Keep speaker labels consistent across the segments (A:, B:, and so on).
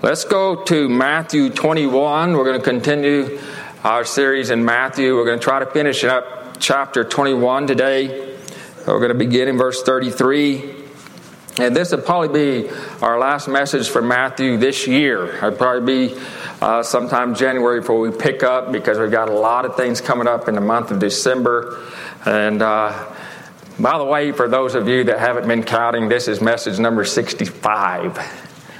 A: Let's go to Matthew 21. We're going to continue our series in Matthew. We're going to try to finish up chapter 21 today. We're going to begin in verse 33. And this will probably be our last message for Matthew this year. It'll probably be sometime January before we pick up, because we've got a lot of things coming up in the month of December. And by the way, for those of you that haven't been counting, this is message number 65.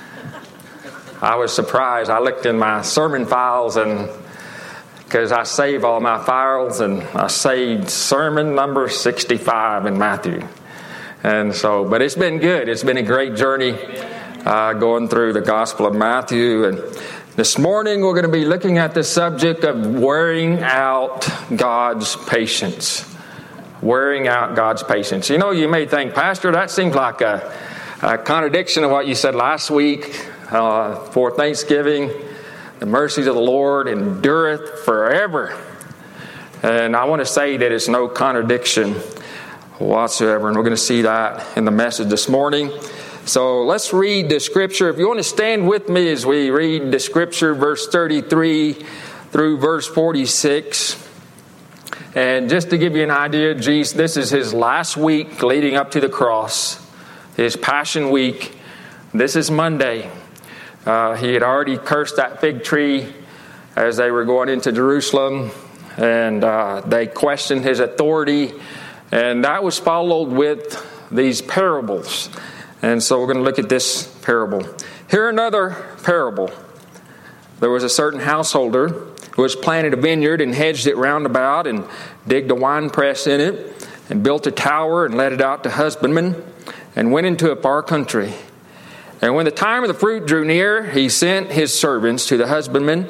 A: I was surprised. I looked in my sermon files, and because I save all my files, and I saved sermon number 65 in Matthew. And so, but it's been good. It's been a great journey going through the Gospel of Matthew. And this morning we're going to be looking at the subject of wearing out God's patience. Wearing out God's patience. You know, you may think, Pastor, that seems like a contradiction of what you said last week. For Thanksgiving, the mercies of the Lord endureth forever. And I want to say that it's no contradiction whatsoever. And we're going to see that in the message this morning. So let's read the scripture. If you want to stand with me as we read the scripture, verse 33 through verse 46. And just to give you an idea, Jesus, this is his last week leading up to the cross, his Passion Week. This is Monday. He had already cursed that fig tree as they were going into Jerusalem, and they questioned his authority, and that was followed with these parables. And so we're going to look at this parable. Here another parable. There was a certain householder who was planted a vineyard and hedged it round about and digged a winepress in it and built a tower and let it out to husbandmen and went into a far country. And when the time of the fruit drew near, he sent his servants to the husbandmen,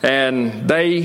A: and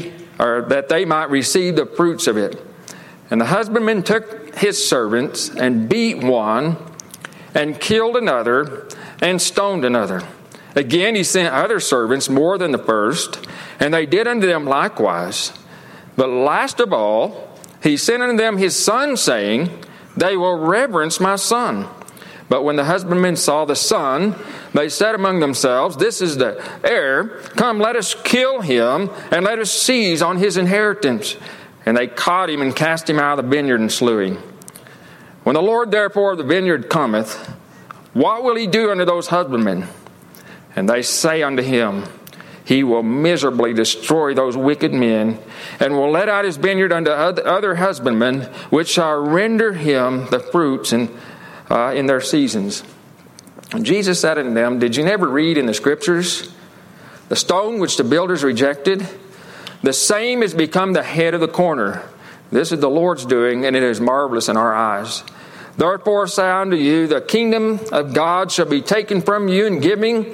A: that they might receive the fruits of it. And the husbandman took his servants and beat one, and killed another, and stoned another. Again he sent other servants more than the first, and they did unto them likewise. But last of all, he sent unto them his son, saying, They will reverence my son. But when the husbandmen saw the son, they said among themselves, This is the heir. Come, let us kill him, and let us seize on his inheritance. And they caught him and cast him out of the vineyard and slew him. When the Lord therefore of the vineyard cometh, what will he do unto those husbandmen? And they say unto him, He will miserably destroy those wicked men, and will let out his vineyard unto other husbandmen, which shall render him the fruits in their seasons. And Jesus said unto them, Did you never read in the Scriptures, the stone which the builders rejected, the same is become the head of the corner. This is the Lord's doing, and it is marvelous in our eyes. Therefore say I unto you, the kingdom of God shall be taken from you, and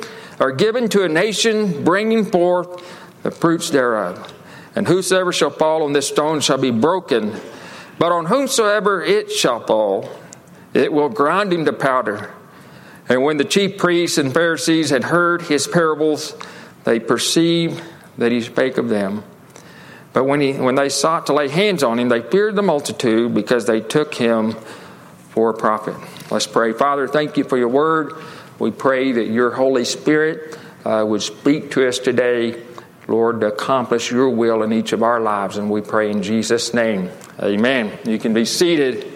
A: given to a nation, bringing forth the fruits thereof. And whosoever shall fall on this stone shall be broken, but on whomsoever it shall fall, it will grind him to powder. And when the chief priests and Pharisees had heard his parables, they perceived that he spake of them. But when they sought to lay hands on him, they feared the multitude, because they took him for a prophet. Let's pray. Father, thank you for your word. We pray that your Holy Spirit would speak to us today, Lord, to accomplish your will in each of our lives. And we pray in Jesus' name. Amen. You can be seated.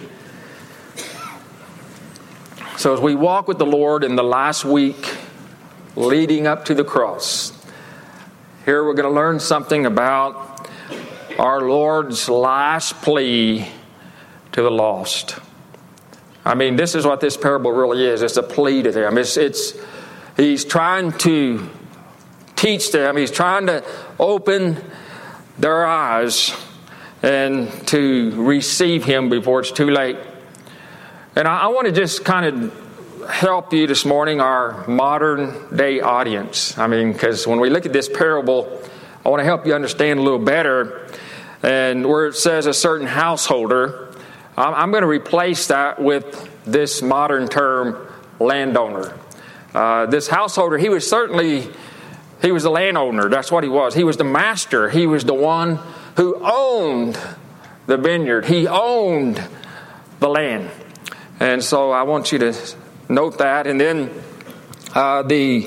A: So as we walk with the Lord in the last week leading up to the cross, here we're going to learn something about our Lord's last plea to the lost. I mean, this is what this parable really is. It's a plea to them. He's trying to teach them. He's trying to open their eyes and to receive him before it's too late. And I want to just kind of help you this morning, our modern day audience. I mean, because when we look at this parable, I want to help you understand a little better. And where it says a certain householder, I'm going to replace that with this modern term, landowner. This householder, he was the landowner. That's what he was. He was the master. He was the one who owned the vineyard. He owned the land. And so I want you to note that. And then the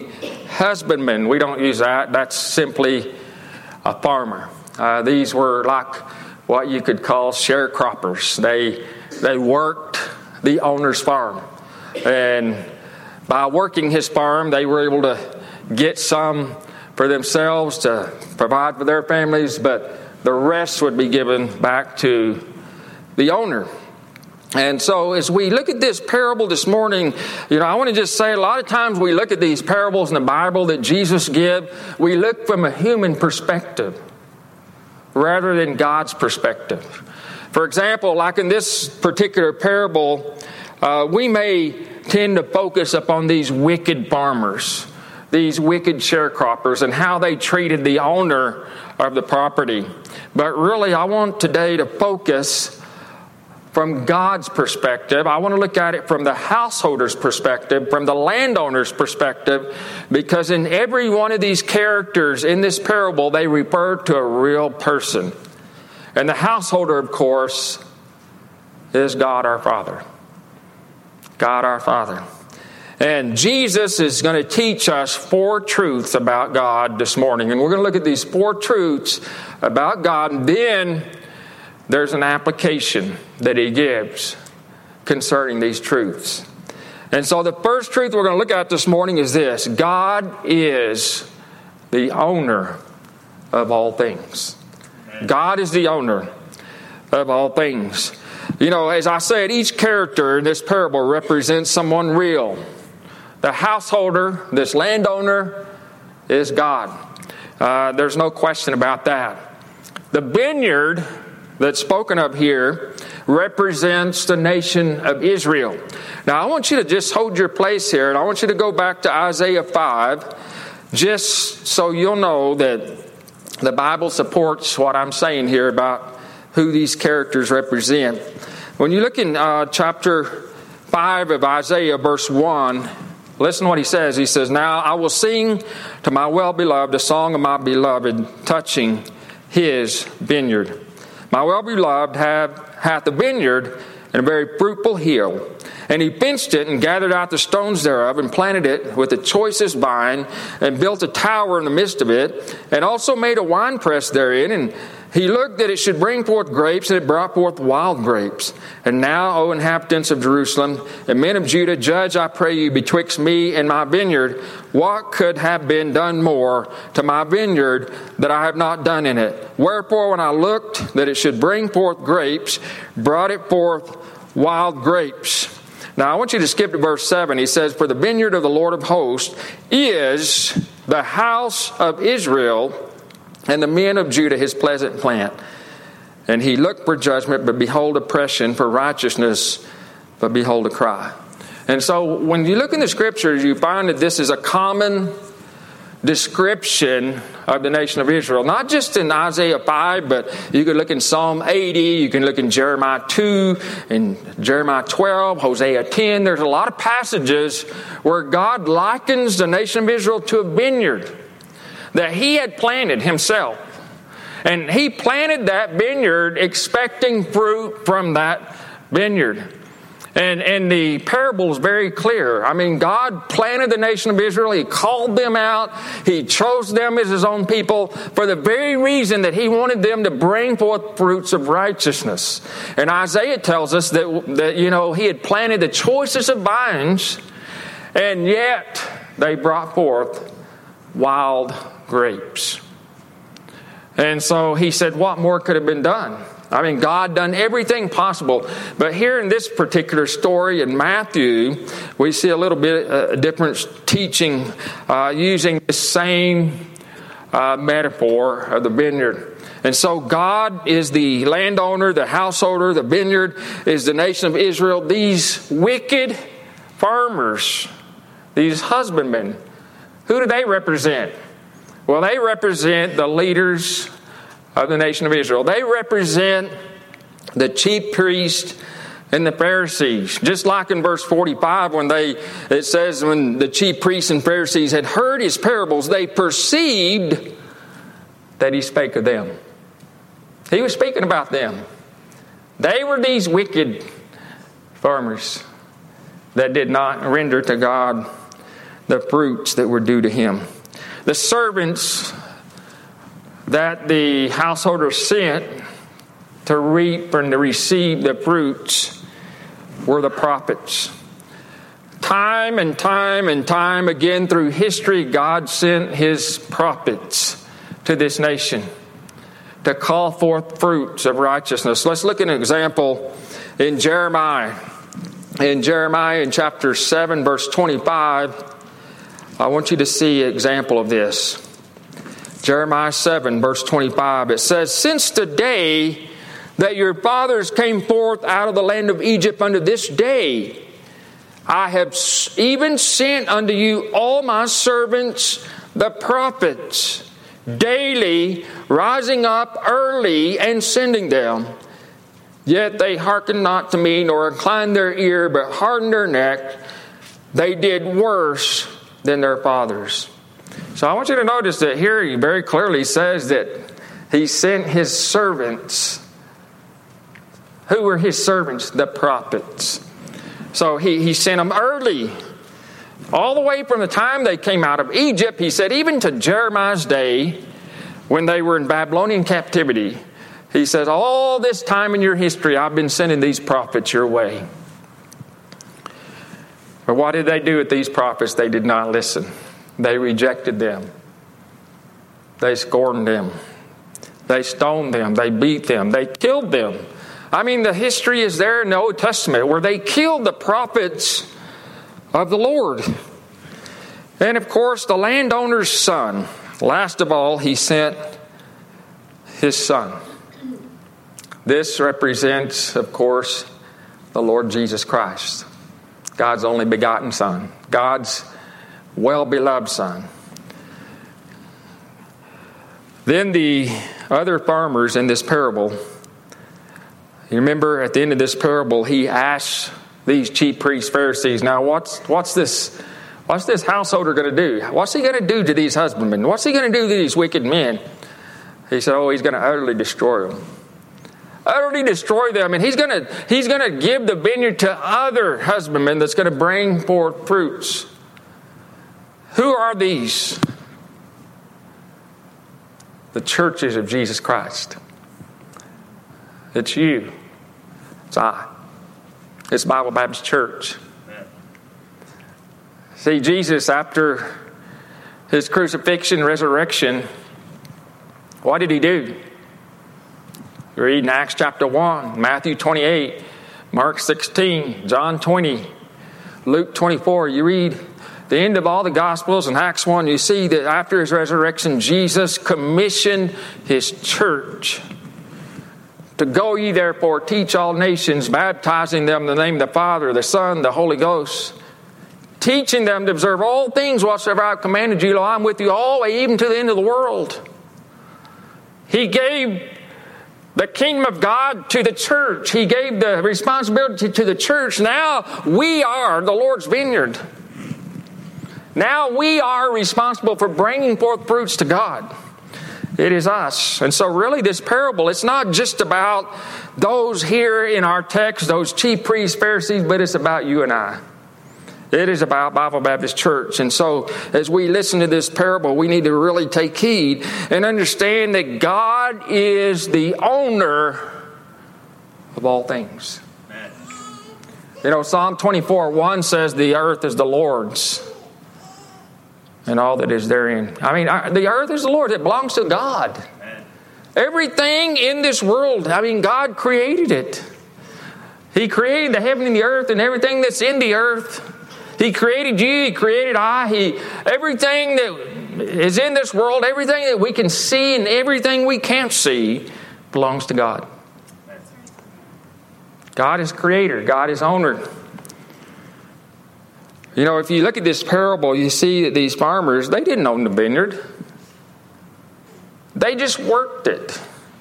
A: husbandman. We don't use that. That's simply a farmer. These were like what you could call sharecroppers. They worked the owner's farm. And by working his farm, they were able to get some for themselves to provide for their families, but the rest would be given back to the owner. And so as we look at this parable this morning, I want to just say a lot of times we look at these parables in the Bible that Jesus gives, we look from a human perspective rather than God's perspective. For example, like in this particular parable, we may tend to focus upon these wicked farmers, these wicked sharecroppers, and how they treated the owner of the property. But really, I want today to focus from God's perspective. I want to look at it from the householder's perspective, from the landowner's perspective, because in every one of these characters in this parable, they refer to a real person. And the householder, of course, is God our Father. God our Father. And Jesus is going to teach us 4 truths about God this morning. And we're going to look at these 4 truths about God, and then there's an application that he gives concerning these truths. And so the first truth we're going to look at this morning is this: God is the owner of all things. God is the owner of all things. As I said, each character in this parable represents someone real. The householder, this landowner, is God. There's no question about that. The vineyard that's spoken of here represents the nation of Israel. Now, I want you to just hold your place here, and I want you to go back to Isaiah 5, just so you'll know that the Bible supports what I'm saying here about who these characters represent. When you look in chapter 5 of Isaiah, verse 1, listen to what he says. He says, "Now I will sing to my well-beloved a song of my beloved touching his vineyard. My well-beloved hath a vineyard and a very fruitful hill. And he fenced it and gathered out the stones thereof and planted it with the choicest vine and built a tower in the midst of it and also made a winepress therein. And he looked that it should bring forth grapes, and it brought forth wild grapes. And now, O inhabitants of Jerusalem and men of Judah, judge, I pray you, betwixt me and my vineyard, what could have been done more to my vineyard that I have not done in it? Wherefore, when I looked that it should bring forth grapes, brought it forth wild grapes." Now, I want you to skip to verse 7. He says, "For the vineyard of the Lord of hosts is the house of Israel, and the men of Judah his pleasant plant. And he looked for judgment, but behold oppression, for righteousness, but behold a cry." And so when you look in the scriptures, you find that this is a common description of the nation of Israel. Not just in Isaiah 5, but you could look in Psalm 80, you can look in Jeremiah 2, in Jeremiah 12, Hosea 10. There's a lot of passages where God likens the nation of Israel to a vineyard that he had planted himself. And he planted that vineyard expecting fruit from that vineyard. And the parable is very clear. I mean, God planted the nation of Israel. He called them out. He chose them as his own people for the very reason that he wanted them to bring forth fruits of righteousness. And Isaiah tells us that he had planted the choicest of vines, and yet they brought forth wild grapes. And so he said, what more could have been done? I mean, God done everything possible. But here in this particular story in Matthew, we see a little bit different teaching using the same metaphor of the vineyard. And so God is the landowner, the householder, the vineyard is the nation of Israel. These wicked farmers, these husbandmen, who do they represent? Well, they represent the leaders of the nation of Israel. They represent the chief priests and the Pharisees. Just like in verse 45 it says when the chief priests and Pharisees had heard his parables, they perceived that he spake of them. He was speaking about them. They were these wicked farmers that did not render to God the fruits that were due to him. The servants that the householder sent to reap and to receive the fruits were the prophets. Time and time and time again through history, God sent his prophets to this nation to call forth fruits of righteousness. Let's look at an example in Jeremiah. In Jeremiah in chapter 7, verse 25, I want you to see an example of this. Jeremiah 7, verse 25, it says, "Since the day that your fathers came forth out of the land of Egypt unto this day, I have even sent unto you all my servants, the prophets, daily rising up early and sending them. Yet they hearkened not to me, nor inclined their ear, but hardened their neck. They did worse than their fathers." So I want you to notice that here he very clearly says that he sent his servants. Who were his servants? The prophets. So he sent them early. All the way from the time they came out of Egypt, he said, even to Jeremiah's day, when they were in Babylonian captivity, he says, all this time in your history, I've been sending these prophets your way. But what did they do with these prophets? They did not listen. They rejected them. They scorned them. They stoned them. They beat them. They killed them. I mean, the history is there in the Old Testament where they killed the prophets of the Lord. And of course, the landowner's son, last of all, he sent his son. This represents, of course, the Lord Jesus Christ, God's only begotten Son, God's well-beloved Son. Then the other farmers in this parable, you remember at the end of this parable, he asks these chief priests, Pharisees, now what's this householder going to do? What's he going to do to these husbandmen? What's he going to do to these wicked men? He said, he's going to utterly destroy them. Utterly destroy them, and he's going to give the vineyard to other husbandmen that's going to bring forth fruits. Who are these? The churches of Jesus Christ. It's you. It's I. It's Bible Baptist Church. See, Jesus, after his crucifixion, resurrection, what did he do? You read in Acts chapter 1, Matthew 28, Mark 16, John 20, Luke 24. You read the end of all the Gospels in Acts 1, you see that after his resurrection, Jesus commissioned his church to go ye therefore, teach all nations, baptizing them in the name of the Father, the Son, the Holy Ghost, teaching them to observe all things whatsoever I have commanded you. Lo, I'm with you always, even to the end of the world. He gave the kingdom of God to the church. He gave the responsibility to the church. Now we are the Lord's vineyard. Now we are responsible for bringing forth fruits to God. It is us. And so really this parable, it's not just about those here in our text, those chief priests, Pharisees, but it's about you and I. It is about Bible Baptist Church. And so as we listen to this parable, we need to really take heed and understand that God is the owner of all things. Amen. You know, Psalm 24:1 says the earth is the Lord's and all that is therein. I mean, the earth is the Lord. It belongs to God. Amen. Everything in this world, I mean, God created it. He created the heaven and the earth and everything that's in the earth. He created you. He created I. Everything that is in this world, everything that we can see and everything we can't see belongs to God. God is creator. God is owner. You know, if you look at this parable, you see that these farmers, they didn't own the vineyard. They just worked it.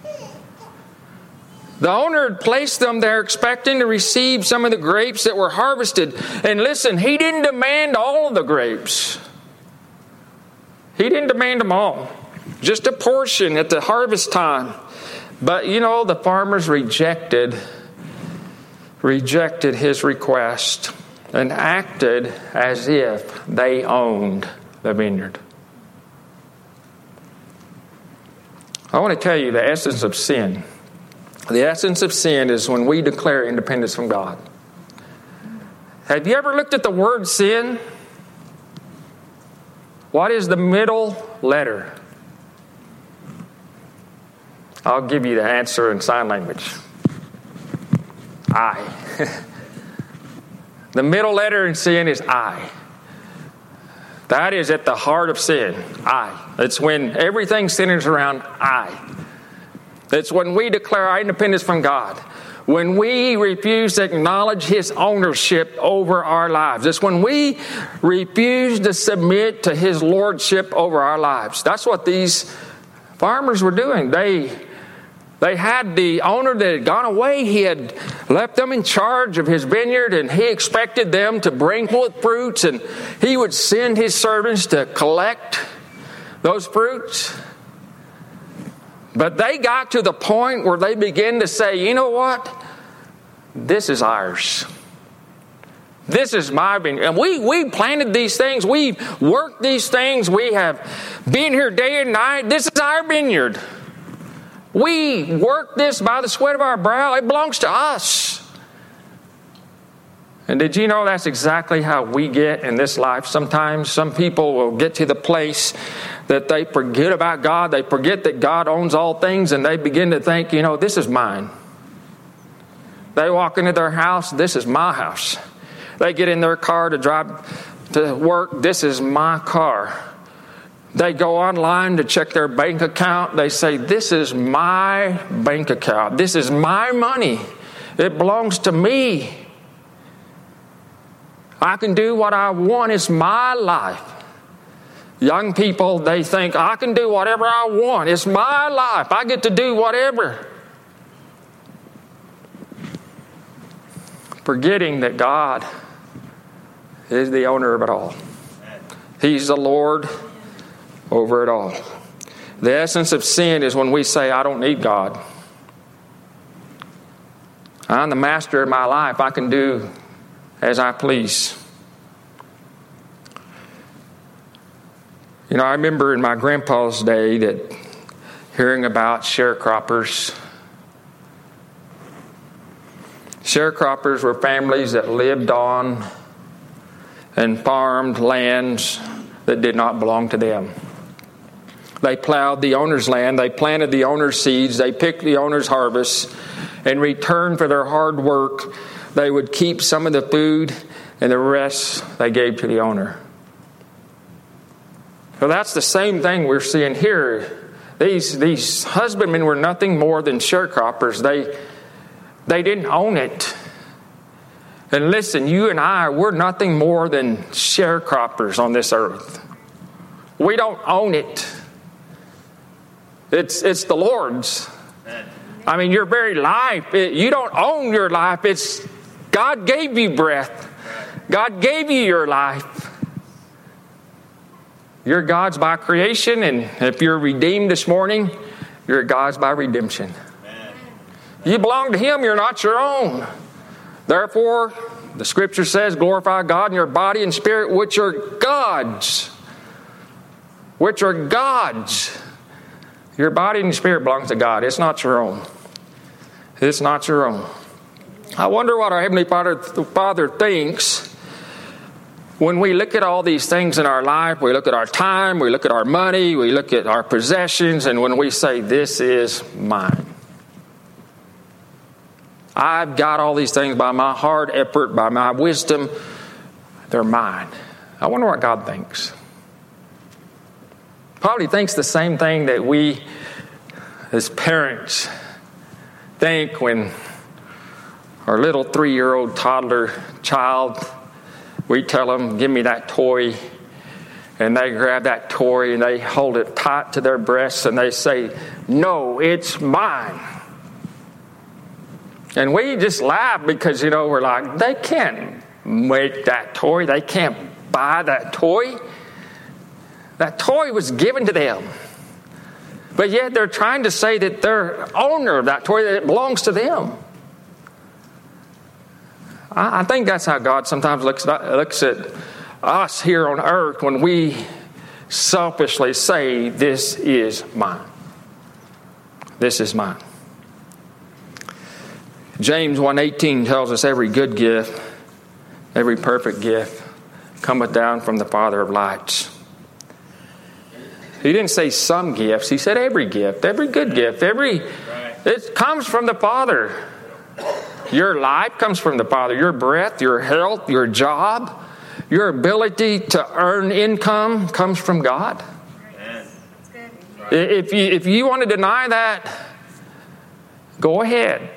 A: The owner had placed them there expecting to receive some of the grapes that were harvested. And listen, he didn't demand all of the grapes. He didn't demand them all. Just a portion at the harvest time. But, you know, the farmers rejected his request. and acted as if they owned the vineyard. I want to tell you the essence of sin. The essence of sin is when we declare independence from God. Have you ever looked at the word sin? What is the middle letter? I'll give you the answer in sign language. I. The middle letter in sin is I. That is at the heart of sin. I. It's when everything centers around I. It's when we declare our independence from God. When we refuse to acknowledge His ownership over our lives. It's when we refuse to submit to His lordship over our lives. That's what these farmers were doing. They had the owner that had gone away. He had left them in charge of his vineyard, and he expected them to bring forth fruits, and he would send his servants to collect those fruits. But they got to the point where they began to say, you know what? This is ours. This is my vineyard. And we planted these things. We've worked these things. We have been here day and night. This is our vineyard. We worked this by the sweat of our brow. It belongs to us. And did you know that's exactly how we get in this life? Sometimes some people will get to the place that they forget about God. They forget that God owns all things, and they begin to think, you know, this is mine. They walk into their house, this is my house. They get in their car to drive to work, this is my car. They go online to check their bank account. They say, this is my bank account. This is my money. It belongs to me. I can do what I want. It's my life. Young people, they think, I can do whatever I want. It's my life. I get to do whatever. Forgetting that God is the owner of it all. He's the Lord over it all. The essence of sin is when we say, I don't need God. I'm the master of my life. I can do as I please. You know, I remember in my grandpa's day that hearing about sharecroppers. Sharecroppers were families that lived on and farmed lands that did not belong to them. They plowed the owner's land, they planted the owner's seeds, they picked the owner's harvest. In return for their hard work, they would keep some of the food and the rest they gave to the owner. So that's the same thing we're seeing here. These husbandmen were nothing more than sharecroppers. They didn't own it. And listen, you and I, we're nothing more than sharecroppers on this earth. We don't own it. It's the Lord's. I mean, your very life, you don't own your life. It's God gave you breath. God gave you your life. You're God's by creation, and if you're redeemed this morning, you're God's by redemption. You belong to Him, you're not your own. Therefore, the Scripture says, glorify God in your body and spirit, which are God's. Which are God's. Your body and spirit belongs to God. It's not your own. It's not your own. I wonder what our Heavenly Father thinks when we look at all these things in our life. We look at our time, we look at our money, we look at our possessions, and when we say, this is mine. I've got all these things by my hard effort, by my wisdom. They're mine. I wonder what God thinks. Probably thinks the same thing that we as parents think when our little 3-year-old toddler child, we tell them, give me that toy. And they grab that toy and they hold it tight to their breasts and they say, no, it's mine. And we just laugh because, we're like, they can't make that toy. They can't buy that toy. That toy was given to them. But yet they're trying to say that they're owner of that toy, that it belongs to them. I think that's how God sometimes looks at us here on earth when we selfishly say, this is mine. This is mine. James 1:18 tells us every good gift, every perfect gift cometh down from the Father of lights. He didn't say some gifts. He said every gift, every good gift, it comes from the Father. Your life comes from the Father. Your breath, your health, your job, your ability to earn income comes from God. If you want to deny that, go ahead.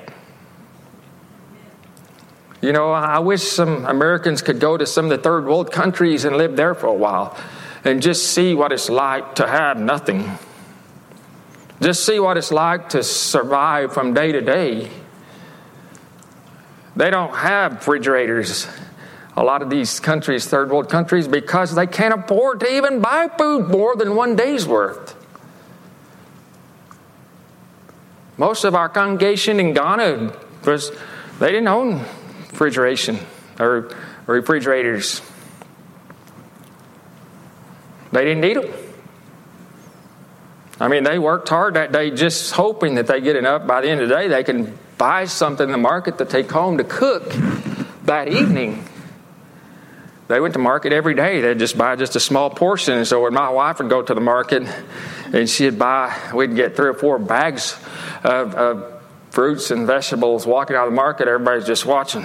A: You know, I wish some Americans could go to some of the third world countries and live there for a while and just see what it's like to have nothing. Just see what it's like to survive from day to day. They don't have refrigerators, a lot of these countries, third world countries, because they can't afford to even buy food more than one day's worth. Most of our congregation in Ghana, they didn't own refrigeration or refrigerators. They didn't need them. I mean, they worked hard that day just hoping that they get enough. By the end of the day, they can buy something in the market to take home to cook that evening. They went to market every day. They'd just buy just a small portion. And so when my wife would go to the market and we'd get 3 or 4 bags of fruits and vegetables walking out of the market. Everybody's just watching.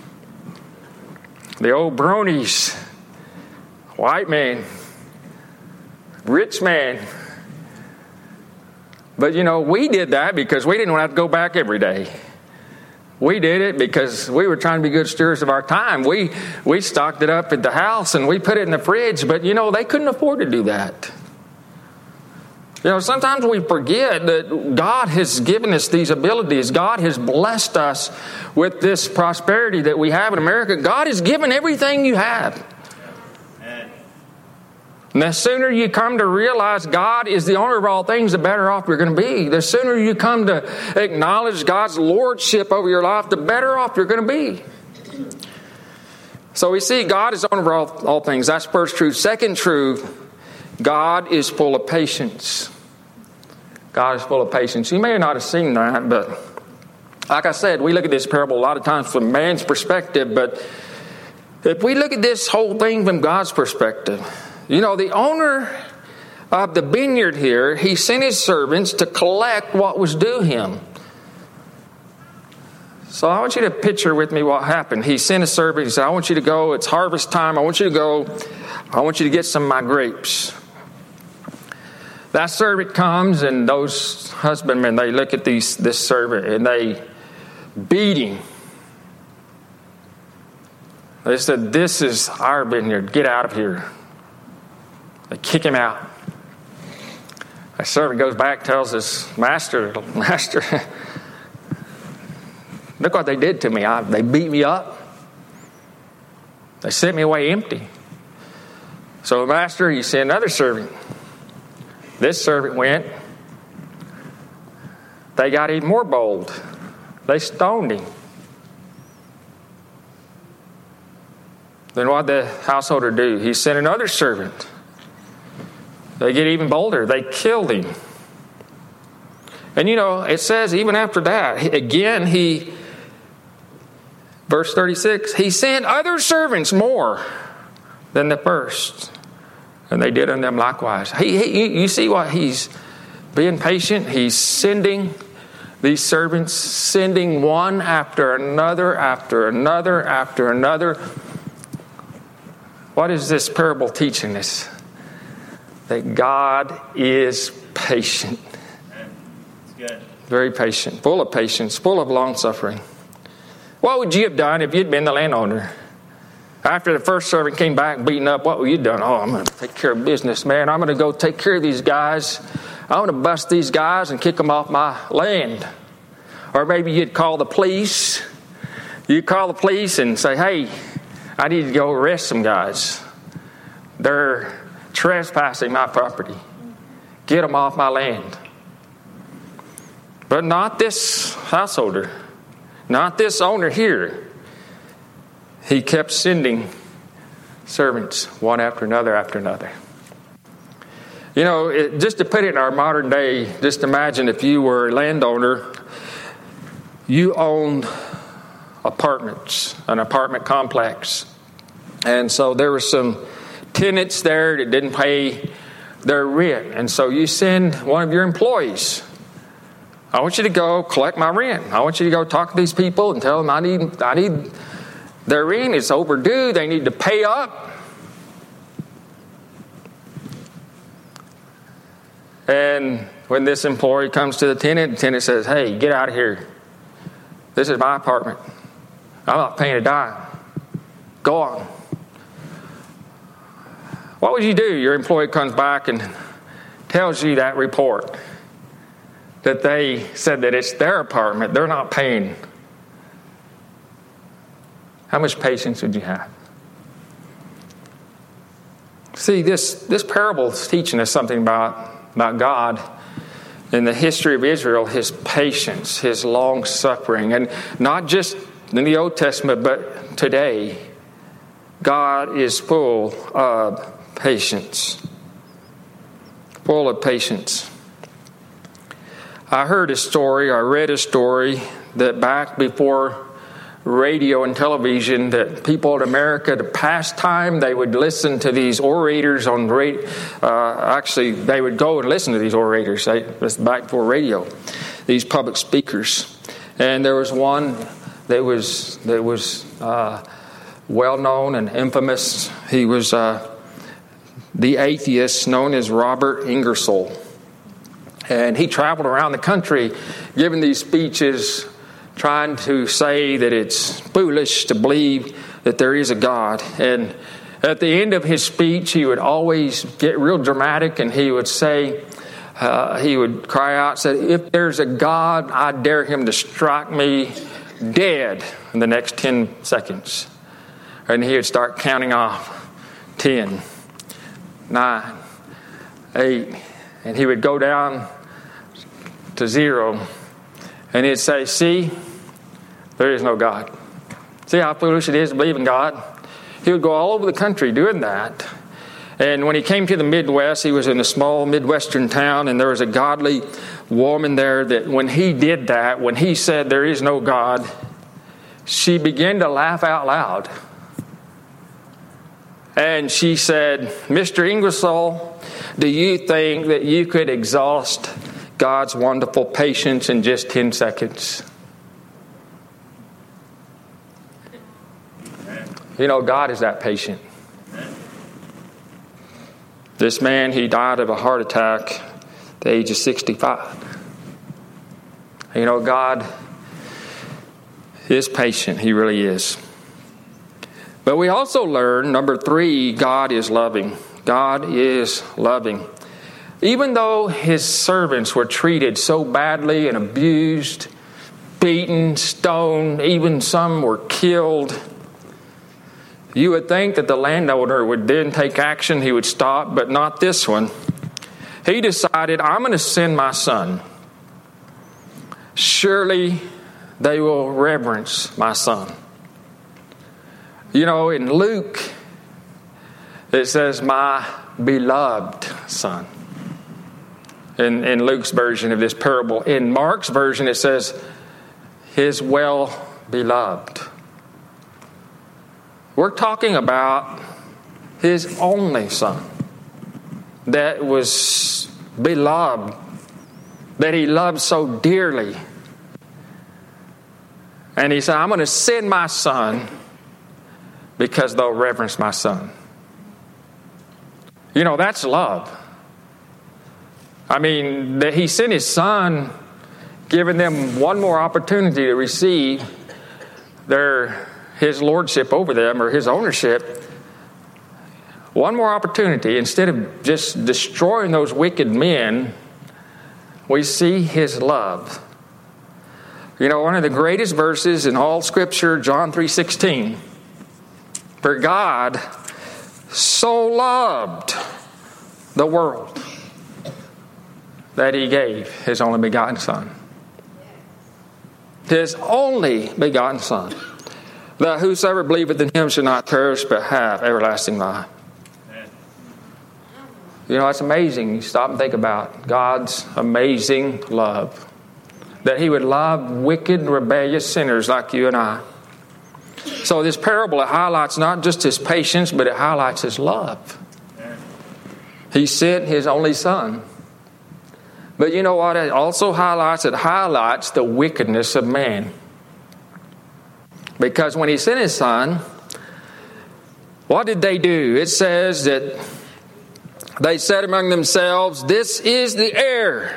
A: The old bronies, white man, rich man. But you know, we did that because we didn't want to have to go back every day. We did it because we were trying to be good stewards of our time. We stocked it up at the house and we put it in the fridge. But you know, they couldn't afford to do that. You know, sometimes we forget that God has given us these abilities. God has blessed us with this prosperity that we have in America. God has given everything you have. And the sooner you come to realize God is the owner of all things, the better off you're going to be. The sooner you come to acknowledge God's lordship over your life, the better off you're going to be. So we see God is owner of all things. That's first truth. Second truth, God is full of patience. God is full of patience. You may not have seen that, but like I said, we look at this parable a lot of times from man's perspective, but if we look at this whole thing from God's perspective, you know, the owner of the vineyard here, he sent his servants to collect what was due him. So I want you to picture with me what happened. He sent a servant. He said, I want you to go. It's harvest time. I want you to go. I want you to get some of my grapes. That servant comes, and those husbandmen, they look at this servant, and they beat him. They said, this is our vineyard. Get out of here. They kick him out. The servant goes back, tells his master, look what they did to me. They beat me up. They sent me away empty. So the master, he sent another servant. This servant went. They got even more bold. They stoned him. Then what did the householder do? He sent another servant. They get even bolder. They killed him. And you know, it says even after that, again, verse 36, he sent other servants more than the first. And they did unto them likewise. You see what he's being patient? He's sending these servants, sending one after another, after another, after another. What is this parable teaching us? That God is patient. That's good. Very patient, full of patience, full of long suffering. What would you have done if you'd been the landowner? After the first servant came back beaten up, what would you have done? Oh, I'm going to take care of business, man. I'm going to go take care of these guys. I'm going to bust these guys and kick them off my land. Or maybe you'd call the police. You'd call the police and say, hey, I need to go arrest some guys. They're trespassing my property. Get them off my land. But not this householder. Not this owner here. he kept sending servants one after another after another. Just to put it in our modern day, just imagine if you were a landowner, you owned apartments, an apartment complex. And so there were some tenants there that didn't pay their rent. And so you send one of your employees. I want you to go collect my rent. I want you to go talk to these people and tell them I need their rent. It's overdue. They need to pay up. And when this employee comes to the tenant says, hey, get out of here. This is my apartment. I'm not paying a dime. Go on. What would you do? Your employee comes back and tells you that report that they said that it's their apartment. They're not paying. How much patience would you have? See, this parable is teaching us something about God in the history of Israel, his patience, his long suffering, and not just in the Old Testament, but today, God is full of patience. Full of patience. I read a story that back before radio and television, that people in America, to pass time, they would listen to these orators on radio. Actually, they would go and listen to these orators. That's back before radio. These public speakers, and there was one that was well known and infamous. He was the atheist known as Robert Ingersoll, and he traveled around the country giving these speeches, trying to say that it's foolish to believe that there is a God. And at the end of his speech, he would always get real dramatic, and he would say, he would cry out, said, if there's a God, I dare him to strike me dead in the next 10 seconds. And he would start counting off 10, 9, 8, and he would go down to 0. And he'd say, see, there is no God. See how foolish it is to believe in God? He would go all over the country doing that. And when he came to the Midwest, he was in a small Midwestern town, and there was a godly woman there that when he did that, when he said there is no God, she began to laugh out loud. And she said, Mr. Ingersoll, do you think that you could exhaust God's wonderful patience in just 10 seconds? God is that patient. This man, he died of a heart attack at the age of 65. God is patient. He really is. But we also learn, number 3, God is loving. God is loving. Even though his servants were treated so badly and abused, beaten, stoned, even some were killed, you would think that the landowner would then take action, he would stop, but not this one. He decided, I'm going to send my son. Surely they will reverence my son. In Luke, it says, my beloved son. In Luke's version of this parable. In Mark's version, it says, his well-beloved. We're talking about his only son that was beloved, that he loved so dearly. And he said, I'm going to send my son because they'll reverence my son. That's love. That he sent his son, giving them one more opportunity to receive his lordship over them, or his ownership. One more opportunity. Instead of just destroying those wicked men, we see his love. One of the greatest verses in all Scripture, John 3:16. For God so loved the world that he gave his only begotten son. His only begotten son. that whosoever believeth in him shall not perish but have everlasting life. You know, it's amazing. You stop and think about God's amazing love. That he would love wicked, rebellious sinners like you and I. So this parable, it highlights not just his patience, but it highlights his love. He sent his only son. But you know what it also highlights? It highlights the wickedness of man. Because when he sent his son, what did they do? It says that they said among themselves, "This is the heir.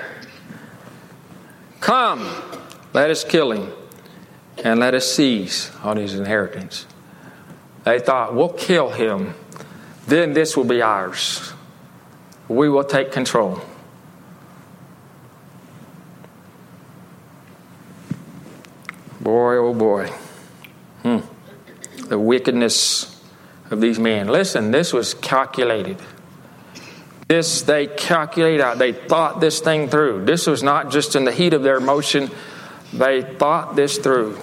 A: Come, let us kill him, and let us seize on his inheritance." They thought, we'll kill him, then this will be ours. We will take control. Boy, oh boy. The wickedness of these men. Listen, this was calculated. This they calculated out. They thought this thing through. This was not just in the heat of their emotion. They thought this through.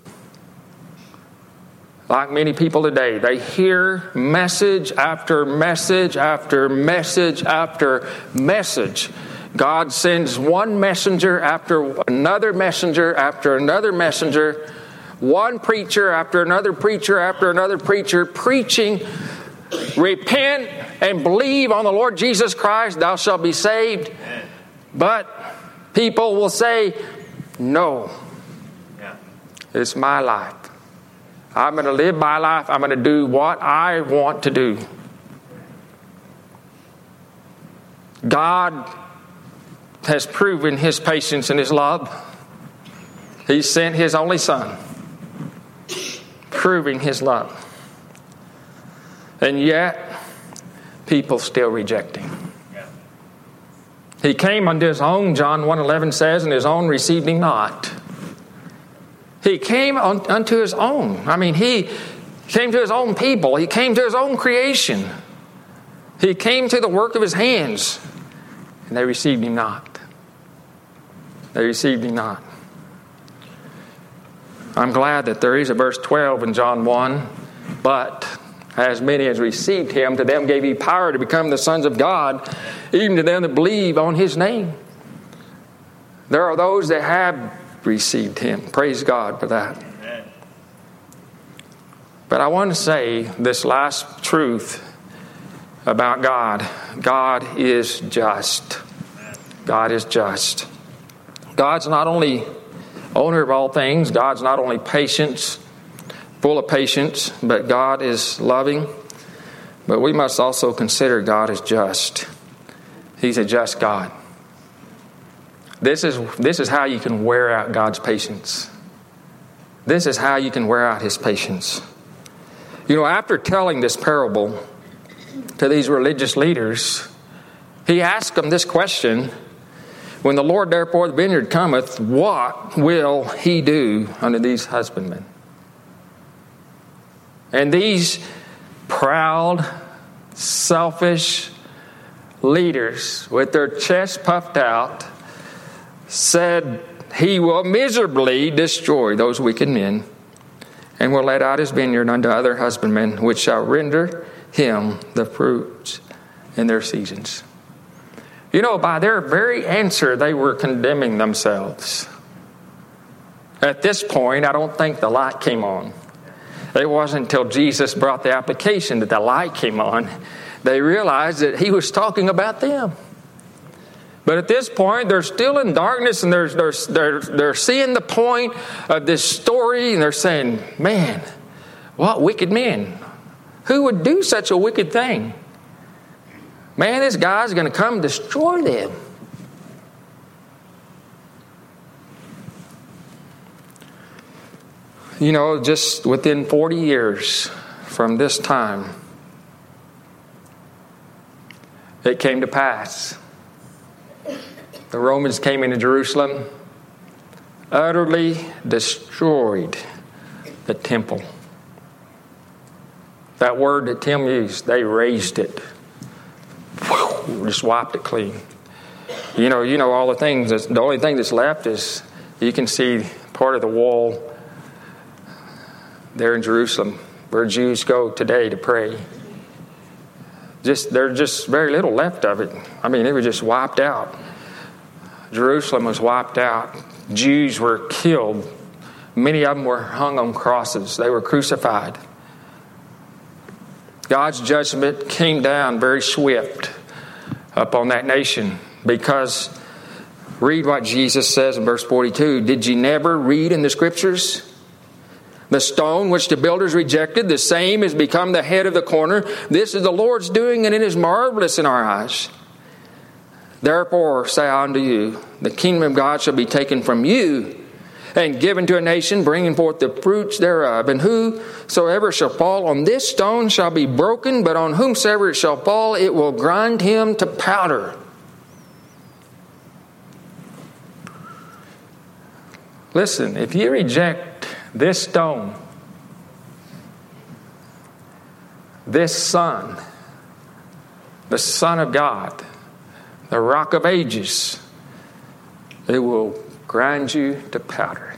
A: Like many people today, they hear message after message after message after message. God sends one messenger after another messenger after another messenger. One preacher after another preacher preaching, repent and believe on the Lord Jesus Christ, thou shalt be saved. But people will say, no, it's my life. I'm going to live my life. I'm going to do what I want to do. God has proven his patience and his love. He sent his only son, proving his love. And yet, people still reject him. He came unto his own, John 1:11 says, and his own received him not. He came unto his own. I mean, he came to his own people. He came to his own creation. He came to the work of his hands, and they received him not. They received him not. I'm glad that there is a verse 12 in John 1. But as many as received him, to them gave he power to become the sons of God, even to them that believe on his name. There are those that have received him. Praise God for that. Amen. But I want to say this last truth about God. God is just. God is just. God's not only owner of all things. God's not only full of patience, but God is loving. But we must also consider God as just. He's a just God. This is how you can wear out God's patience. This is how you can wear out his patience. You know, after telling this parable to these religious leaders, he asked them this question: when the Lord therefore the vineyard cometh, what will he do unto these husbandmen? And these proud, selfish leaders with their chests puffed out said, he will miserably destroy those wicked men, and will let out his vineyard unto other husbandmen, which shall render him the fruits in their seasons. You know, by their very answer, they were condemning themselves. At this point, I don't think the light came on. It wasn't until Jesus brought the application that the light came on. They realized that he was talking about them. But at this point, they're still in darkness, and they're seeing the point of this story, and they're saying, man, what wicked men. Who would do such a wicked thing? Man, this guy's going to come destroy them. You know, just within 40 years from this time, it came to pass. The Romans came into Jerusalem, utterly destroyed the temple. That word that Tim used, they razed it. Just wiped it clean. You know all the things. The only thing that's left is you can see part of the wall there in Jerusalem, where Jews go today to pray. There's just very little left of it. I mean, they were just wiped out. Jerusalem was wiped out. Jews were killed. Many of them were hung on crosses. They were crucified. God's judgment came down very swift upon that nation because, read what Jesus says in verse 42. Did you never read in the Scriptures? The stone which the builders rejected, the same has become the head of the corner. This is the Lord's doing, and it is marvelous in our eyes. Therefore say I unto you, the kingdom of God shall be taken from you and given to a nation, bringing forth the fruits thereof. And whosoever shall fall on this stone shall be broken, but on whomsoever it shall fall, it will grind him to powder. Listen, if you reject this stone, this Son, the Son of God, the Rock of Ages, it will grind you to powder.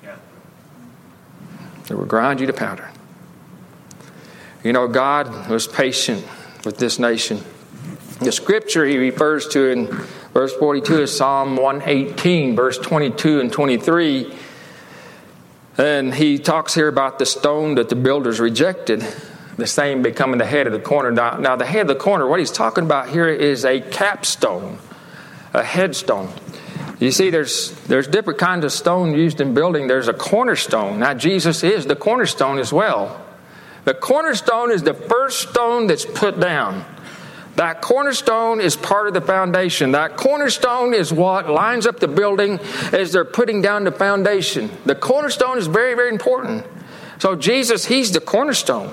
A: It will grind you to powder. You know, God was patient with this nation. The scripture he refers to in verse 42 is Psalm 118, verse 22 and 23. And he talks here about the stone that the builders rejected, the same becoming the head of the corner. Now the head of the corner, what he's talking about here is a capstone, a headstone. You see, there's different kinds of stone used in building. There's a cornerstone. Now Jesus is the cornerstone as well. The cornerstone is the first stone that's put down. That cornerstone is part of the foundation. That cornerstone is what lines up the building as they're putting down the foundation. The cornerstone is very, very important. So Jesus, he's the cornerstone.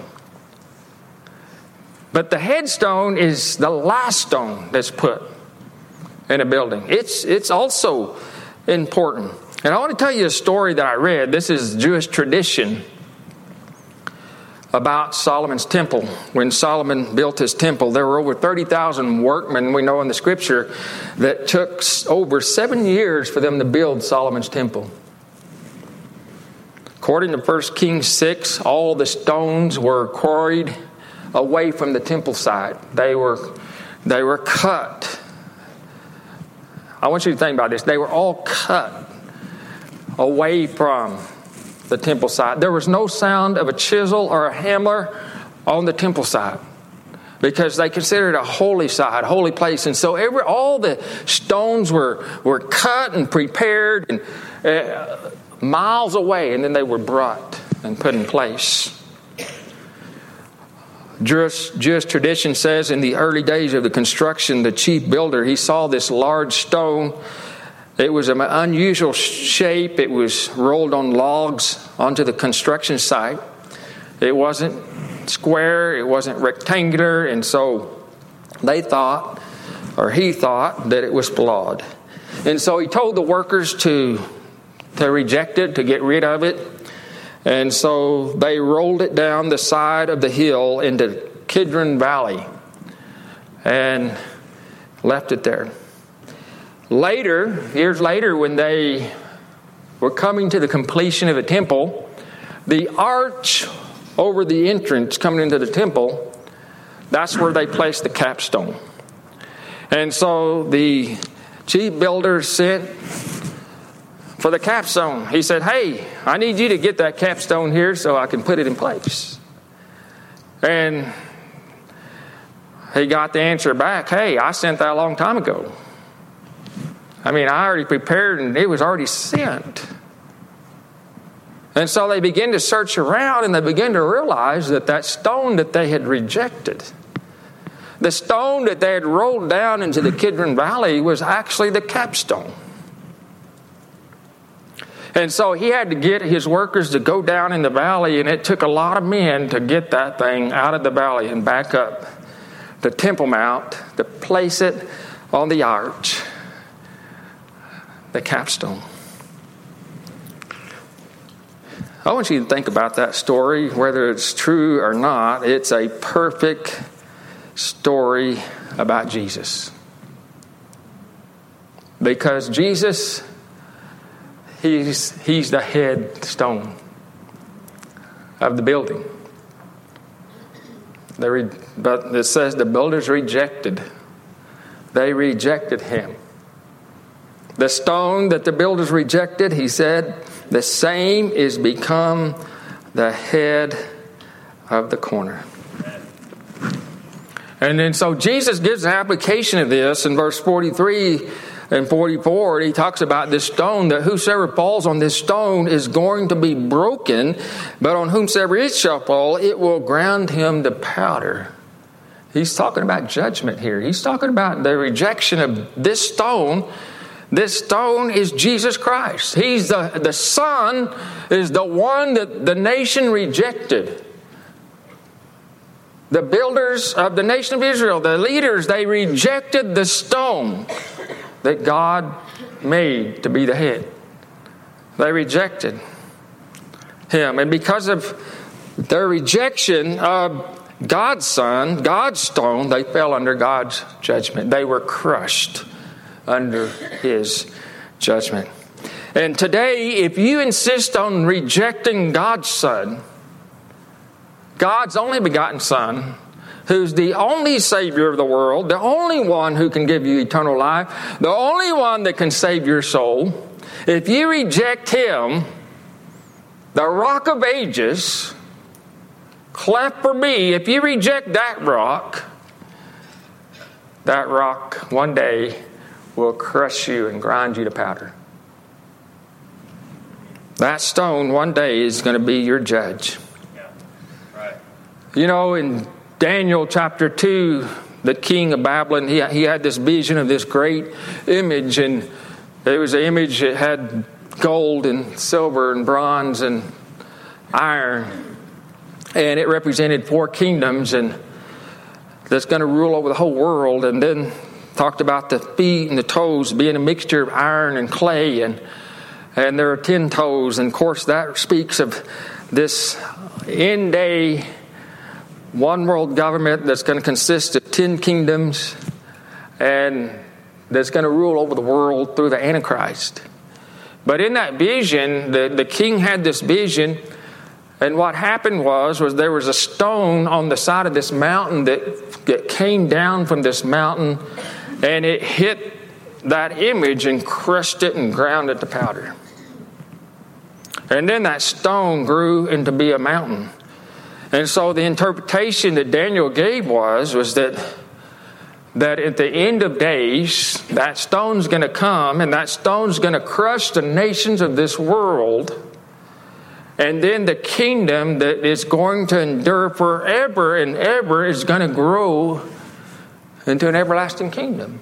A: But the headstone is the last stone that's put in a building. It's also important. And I want to tell you a story that I read. This is Jewish tradition about Solomon's temple. When Solomon built his temple, there were over 30,000 workmen, we know in the scripture, that took over 7 years for them to build Solomon's temple. According to 1 Kings 6, all the stones were quarried away from the temple site. They were cut. I want you to think about this. They were all cut away from the temple site. There was no sound of a chisel or a hammer on the temple site because they considered it a holy site, holy place. And so all the stones were cut and prepared and miles away, and then they were brought and put in place. Jewish tradition says in the early days of the construction, the chief builder, he saw this large stone. It was an unusual shape. It was rolled on logs onto the construction site. It wasn't square. It wasn't rectangular. And so he thought that it was flawed. And so he told the workers to reject it, to get rid of it. And so they rolled it down the side of the hill into Kidron Valley and left it there. Years later, when they were coming to the completion of the temple, the arch over the entrance coming into the temple, that's where they placed the capstone. And so the chief builder sent for the capstone. He said, "Hey, I need you to get that capstone here so I can put it in place." And he got the answer back, "Hey, I sent that a long time ago. I mean, I already prepared and it was already sent." And so they began to search around and they began to realize that stone that they had rejected, the stone that they had rolled down into the Kidron Valley, was actually the capstone. And so he had to get his workers to go down in the valley, and it took a lot of men to get that thing out of the valley and back up the Temple Mount to place it on the arch, the capstone. I want you to think about that story, whether it's true or not. It's a perfect story about Jesus. Because Jesus, He's the headstone of the building. But it says the builders rejected. They rejected him. The stone that the builders rejected, he said, the same is become the head of the corner. And then so Jesus gives an application of this in verse 43 and 44. He talks about this stone, that whosoever falls on this stone is going to be broken, but on whomsoever it shall fall, it will grind him to powder. He's talking about judgment here. He's talking about the rejection of this stone. This stone is Jesus Christ. He's the Son is the one that the nation rejected. The builders of the nation of Israel, the leaders, they rejected the stone that God made to be the head. They rejected him. And because of their rejection of God's Son, God's stone, they fell under God's judgment. They were crushed under his judgment. And today, if you insist on rejecting God's Son, God's only begotten Son, who's the only Savior of the world, the only one who can give you eternal life, the only one that can save your soul, if you reject him, the Rock of Ages, cleft for me, if you reject that rock one day will crush you and grind you to powder. That stone one day is going to be your judge. You know, in Daniel chapter 2, the king of Babylon, he had this vision of this great image, and it was an image that had gold and silver and bronze and iron, and it represented 4 kingdoms and that's going to rule over the whole world. And then talked about the feet and the toes being a mixture of iron and clay, and there are 10 toes, and of course that speaks of this end day one world government that's going to consist of 10 kingdoms and that's going to rule over the world through the Antichrist. But in that vision, the king had this vision, and what happened was there was a stone on the side of this mountain that came down from this mountain, and it hit that image and crushed it and ground it to powder. And then that stone grew into be a mountain. And so the interpretation that Daniel gave was that at the end of days, that stone's going to come, and that stone's going to crush the nations of this world. And then the kingdom that is going to endure forever and ever is going to grow into an everlasting kingdom.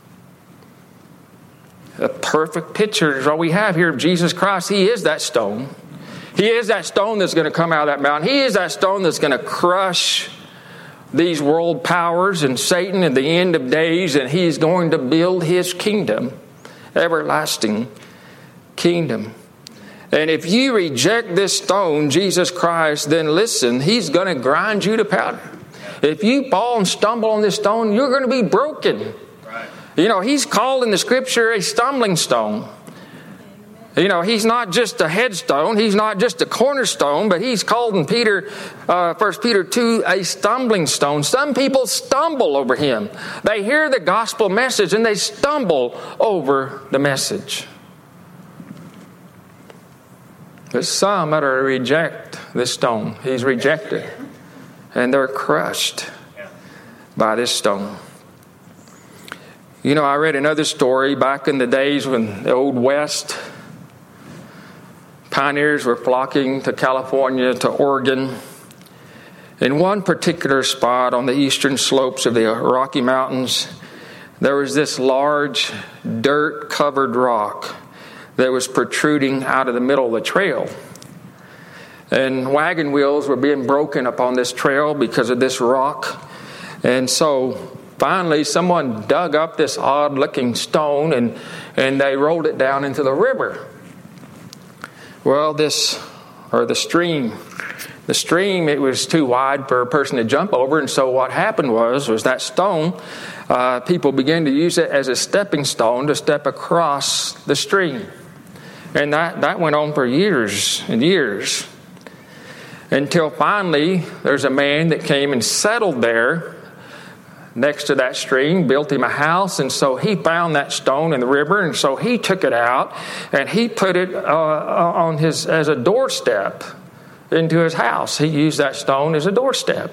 A: A perfect picture is what we have here of Jesus Christ. He is that stone. He is that stone that's going to come out of that mountain. He is that stone that's going to crush these world powers and Satan at the end of days, and he's going to build his kingdom, everlasting kingdom. And if you reject this stone, Jesus Christ, then listen, he's going to grind you to powder. If you fall and stumble on this stone, you're going to be broken. Right. You know, he's called in the scripture a stumbling stone. You know, he's not just a headstone, he's not just a cornerstone, but he's called in 1 Peter 2, a stumbling stone. Some people stumble over him. They hear the gospel message and they stumble over the message. But some that are reject this stone. He's rejected. And they're crushed by this stone. You know, I read another story back in the days when the Old West, pioneers were flocking to California, to Oregon. In one particular spot on the eastern slopes of the Rocky Mountains, there was this large dirt-covered rock that was protruding out of the middle of the trail. And wagon wheels were being broken upon this trail because of this rock. And so finally someone dug up this odd-looking stone and they rolled it down into the river. Well, the stream, it was too wide for a person to jump over, and so what happened was that stone, people began to use it as a stepping stone to step across the stream. And that went on for years and years. until finally there's a man that came and settled there next to that stream, built him a house, and so he found that stone in the river, and so he took it out and he put it on his as a doorstep into his house. He used that stone as a doorstep.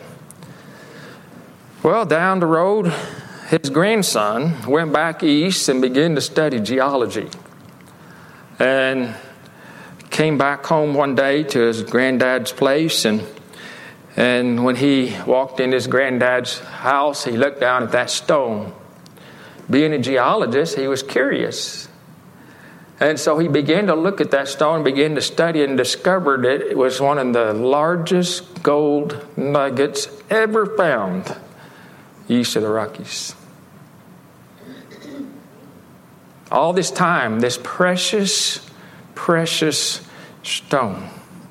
A: Well, down the road, his grandson went back east and began to study geology, and came back home one day to his granddad's place, and when he walked in his granddad's house, he looked down at that stone. Being a geologist, he was curious. And so he began to look at that stone, began to study, and discovered it was one of the largest gold nuggets ever found east of the Rockies. All this time, this precious stone.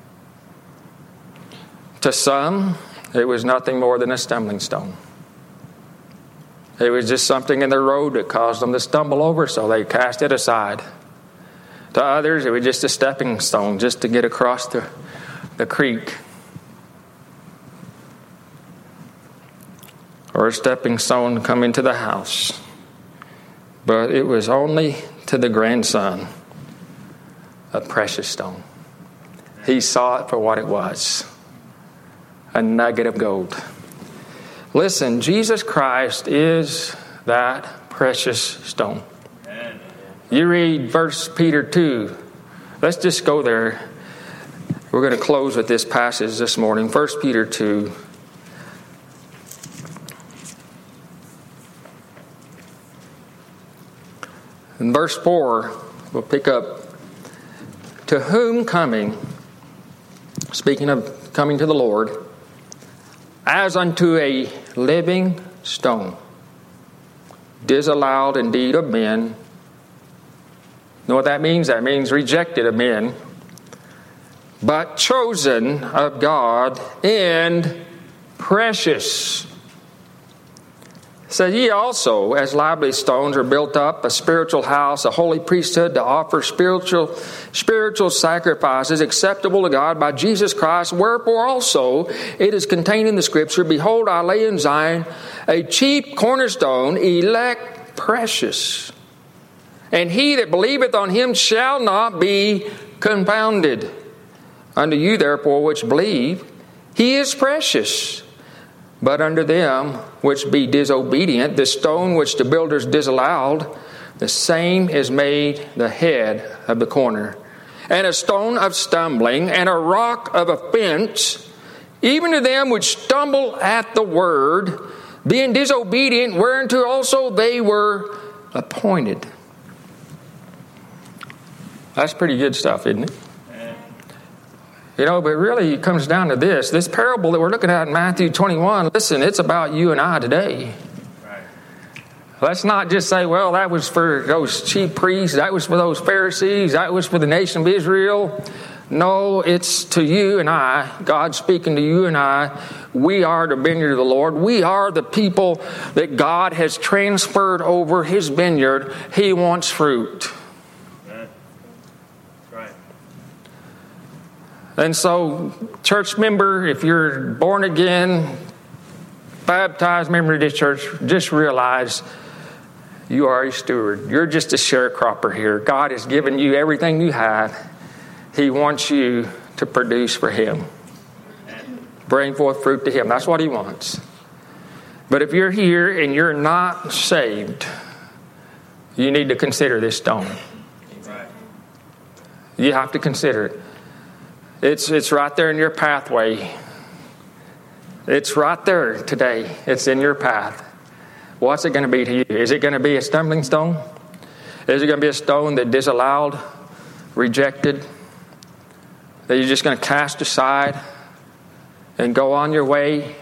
A: To some, it was nothing more than a stumbling stone. It was just something in their road that caused them to stumble over, so they cast it aside. To others, it was just a stepping stone just to get across the creek. Or a stepping stone to come into the house. But it was only to the grandson a precious stone. He saw it for what it was. A nugget of gold. Listen, Jesus Christ is that precious stone. You read 1 Peter 2. Let's just go there. We're going to close with this passage this morning. 1 Peter 2. In verse 4, we'll pick up. To whom coming, speaking of coming to the Lord, as unto a living stone, disallowed indeed of men. Know what that means? That means rejected of men, but chosen of God and precious. So ye also, as lively stones, are built up a spiritual house, a holy priesthood, to offer spiritual sacrifices acceptable to God by Jesus Christ. Wherefore also it is contained in the Scripture, Behold, I lay in Zion a chief cornerstone, elect, precious. And he that believeth on him shall not be confounded. Unto you therefore which believe, he is precious. But unto them which be disobedient, the stone which the builders disallowed, the same is made the head of the corner, and a stone of stumbling, and a rock of offense, even to them which stumble at the word, being disobedient, whereunto also they were appointed. That's pretty good stuff, isn't it? You know, but really it comes down to this. This parable that we're looking at in Matthew 21, listen, it's about you and I today. Right. Let's not just say, well, that was for those chief priests, that was for those Pharisees, that was for the nation of Israel. No, it's to you and I. God speaking to you and I. We are the vineyard of the Lord. We are the people that God has transferred over His vineyard. He wants fruit. And so, church member, if you're born again, baptized member of this church, just realize you are a steward. You're just a sharecropper here. God has given you everything you have. He wants you to produce for Him. Bring forth fruit to Him. That's what He wants. But if you're here and you're not saved, you need to consider this stone. You have to consider it. It's right there in your pathway. It's right there today. It's in your path. What's it going to be to you? Is it going to be a stumbling stone? Is it going to be a stone that disallowed, rejected, that you're just going to cast aside and go on your way?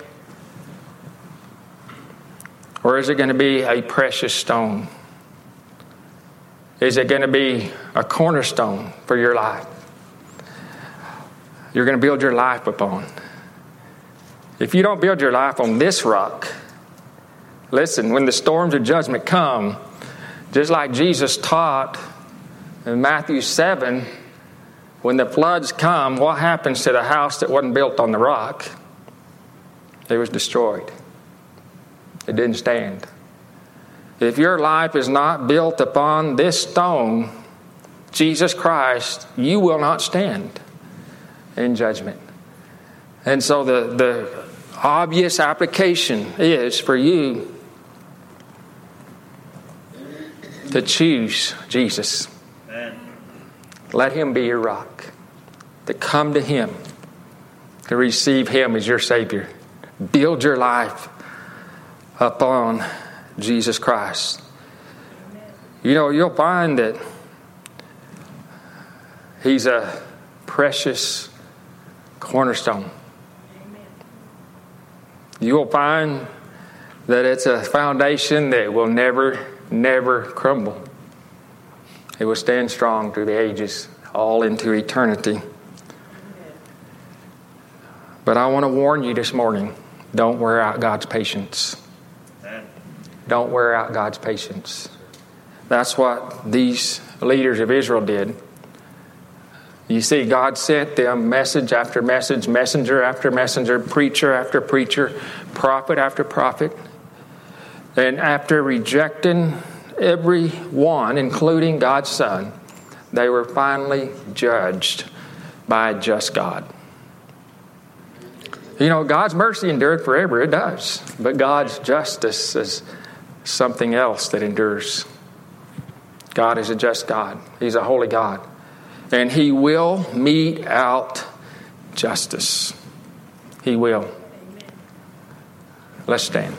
A: Or is it going to be a precious stone? Is it going to be a cornerstone for your life? You're going to build your life upon. If you don't build your life on this rock, listen, when the storms of judgment come, just like Jesus taught in Matthew 7, when the floods come, what happens to the house that wasn't built on the rock? It was destroyed. It didn't stand. If your life is not built upon this stone, Jesus Christ, you will not stand in judgment. And so the obvious application is for you to choose Jesus. Amen. Let Him be your rock. To come to Him. To receive Him as your Savior. Build your life upon Jesus Christ. You know, you'll find that He's a precious cornerstone. You will find that it's a foundation that will never crumble. It will stand strong through the ages, all into eternity. But I want to warn you this morning, don't wear out God's patience. Don't wear out God's patience. That's what these leaders of Israel did. You see, God sent them message after message, messenger after messenger, preacher after preacher, prophet after prophet. And after rejecting every one, including God's Son, they were finally judged by a just God. You know, God's mercy endured forever. It does. But God's justice is something else that endures. God is a just God. He's a holy God. And He will mete out justice. He will. Let's stand.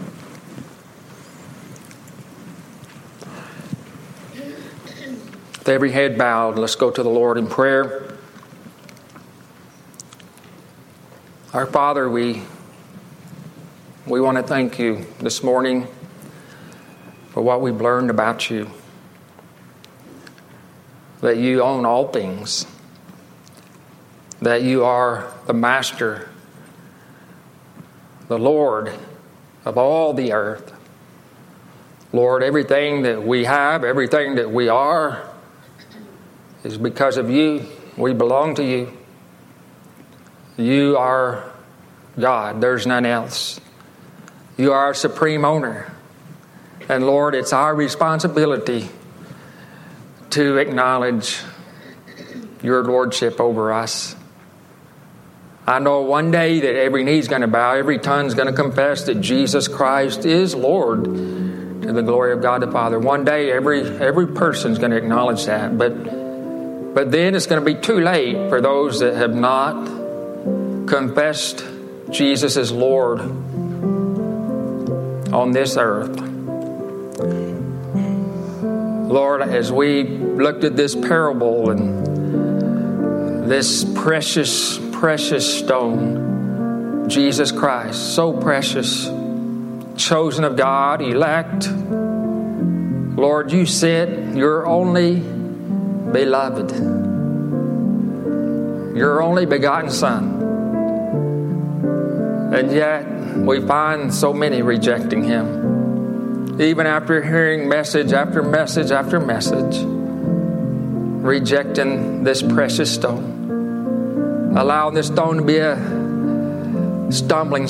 A: With every head bowed, let's go to the Lord in prayer. Our Father, we want to thank You this morning for what we've learned about You. That You own all things. That You are the Master, the Lord of all the earth. Lord, everything that we have, everything that we are, is because of You. We belong to You. You are God. There's none else. You are our supreme owner. And Lord, it's our responsibility to acknowledge Your lordship over us. I know one day that every knee's going to bow, every tongue's going to confess that Jesus Christ is Lord to the glory of God the Father. One day every person's going to acknowledge that. But then it's going to be too late for those that have not confessed Jesus as Lord on this earth. Lord, as we looked at this parable and this precious, precious stone, Jesus Christ, so precious, chosen of God, elect, Lord, You sent Your only beloved, Your only begotten Son. And yet, we find so many rejecting Him. Even after hearing message after message after message, rejecting this precious stone. Allowing this stone to be a stumbling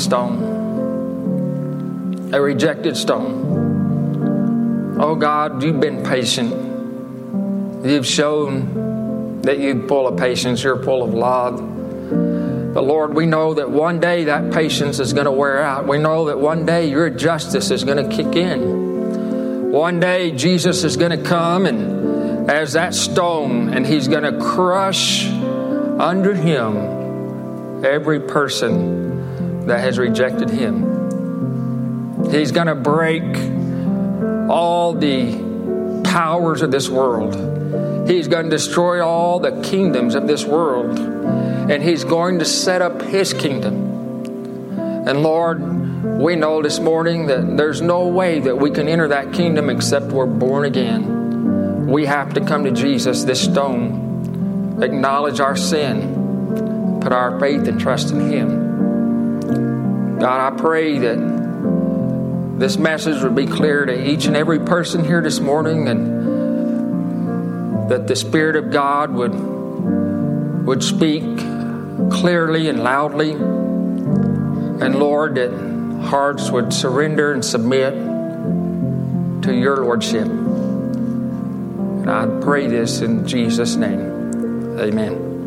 A: stone. A rejected stone. Oh God, You've been patient. You've shown that You're full of patience. You're full of love. But Lord, we know that one day that patience is going to wear out. We know that one day Your justice is going to kick in. One day Jesus is going to come and as that stone, and He's going to crush under Him every person that has rejected Him. He's going to break all the powers of this world. He's going to destroy all the kingdoms of this world. And He's going to set up His kingdom. And Lord, we know this morning that there's no way that we can enter that kingdom except we're born again. We have to come to Jesus, this stone, acknowledge our sin, put our faith and trust in Him. God, I pray that this message would be clear to each and every person here this morning, and that the Spirit of God would would speak clearly and loudly. And Lord, that hearts would surrender and submit to your Lordship. And I pray this in Jesus' name. Amen.